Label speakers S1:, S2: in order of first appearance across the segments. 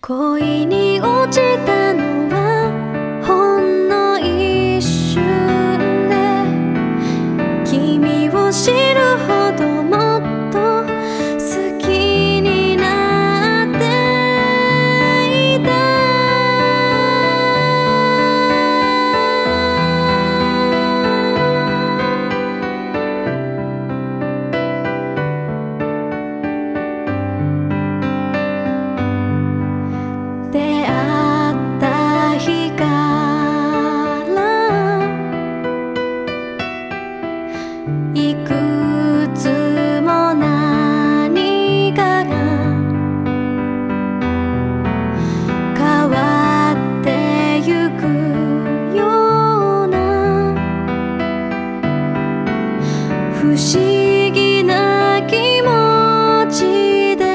S1: 恋に落ちたのはほんの一瞬で、君を知るほどもっと好きになっていた。出会った日からいくつも何かが変わってゆくような不思議な気持ちで、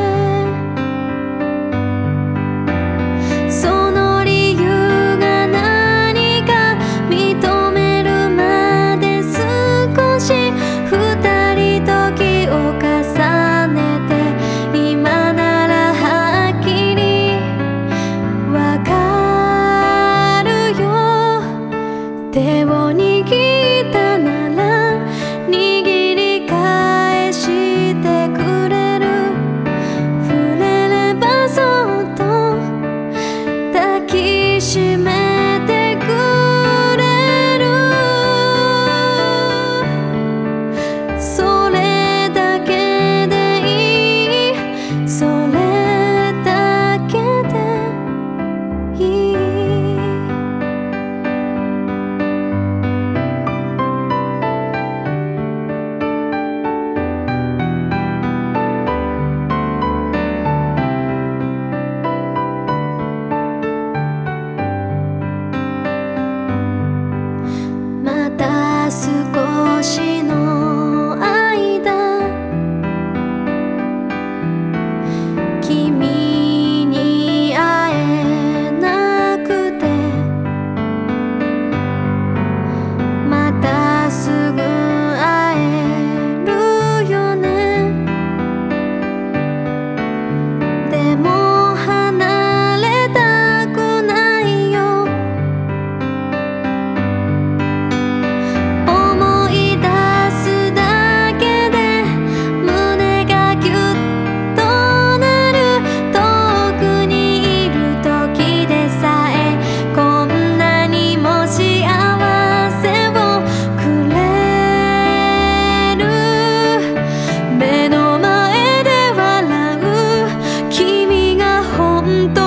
S1: その理由が何か認めるまで少し二人時を重ねて、今ならはっきりわかるよ。手を握ったなら握り返してくれる。触れればそっと抱きしめてくれる。それだけでいい、それだけでいい。また少しの間、君に会えなくて、またすぐ会えるよね。でも離れたくないよ。思い出すだけで胸がギュッとなる。遠くにいる時でさえこんなにも幸せをくれる。目の前で笑う君が本当